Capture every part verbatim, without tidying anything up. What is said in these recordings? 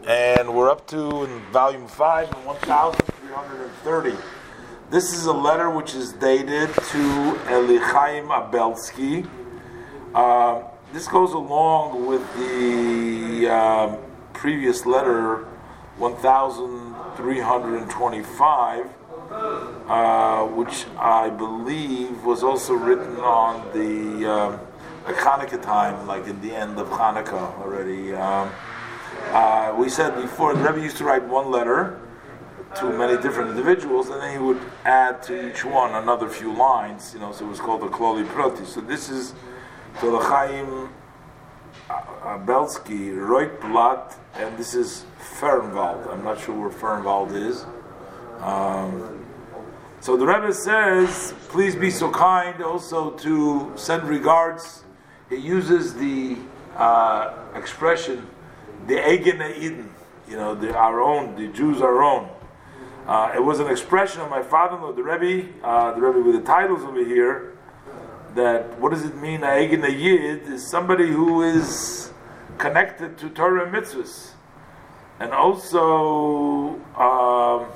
and we're up to in volume five and one thousand three hundred thirty. This is a letter which is dated to Elichaim Abelsky. Uh, this goes along with the uh, previous letter one thousand three hundred twenty-five, uh, which I believe was also written on the uh, Hanukkah time, like in the end of Hanukkah already. Um, uh, we said before, the Rebbe used to write one letter to many different individuals, and then he would add to each one another few lines, you know, so it was called the Kloli Proti. So this is to L'chaim Abelsky, Reutblatt, and this is Fernwald. I'm not sure where Fernwald is. Um, so the Rebbe says, please be so kind also to send regards. He uses the uh, expression, the Eigen Eden, you know, the, our own, the Jews our own. Uh, it was an expression of my father-in-law, the Rebbe, uh, the Rebbe with the titles over here, that what does it mean, Eigen Yid, is somebody who is connected to Torah and mitzvahs. And also uh,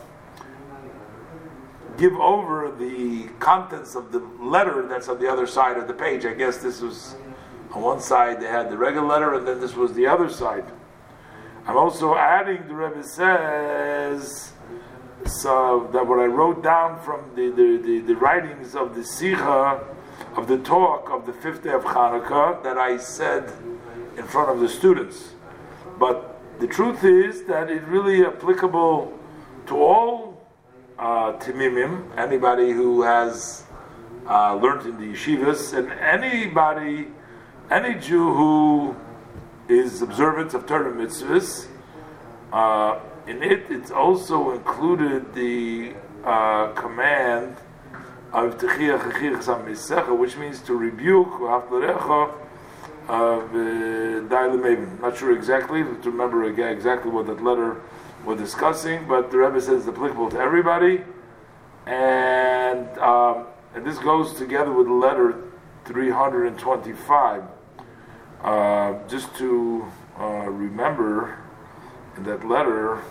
give over the contents of the letter that's on the other side of the page. I guess this was, on one side they had the regular letter, and then this was the other side. I'm also adding, the Rebbe says, so that what I wrote down from the, the, the, the writings of the Sikha, of the talk of the fifth day of Hanukkah, that I said in front of the students. But the truth is that it's really applicable to all uh, Timimim, anybody who has uh, learned in the yeshivas, and anybody, any Jew who is observant of Torah mitzvahs. Uh, in it, it's also included the uh, command of Techiyah Chachir Chasam Misecha, which means to rebuke V'haftarecha of Dailem. Not sure exactly, to remember again exactly what that letter we're discussing, but the Rebbe says it's applicable to everybody, and um, and this goes together with the letter three hundred twenty-five. Uh, just to uh, remember in that letter,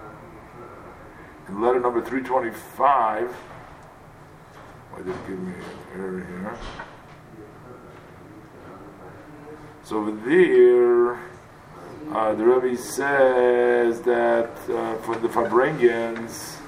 in letter number three twenty-five, why did it give me an error here? So over there, uh, the Rebbe says that uh, for the Fabrengens,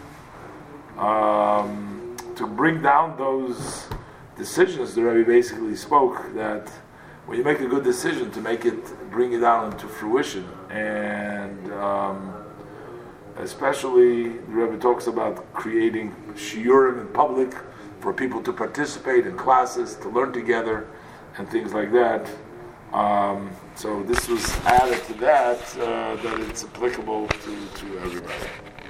um, to bring down those decisions, the Rebbe basically spoke that when you make a good decision, to make it, bring it down into fruition. And um, especially, the Rebbe talks about creating shiurim in public for people to participate in classes, to learn together, and things like that. Um, so this was added to that, uh, that it's applicable to, to everybody.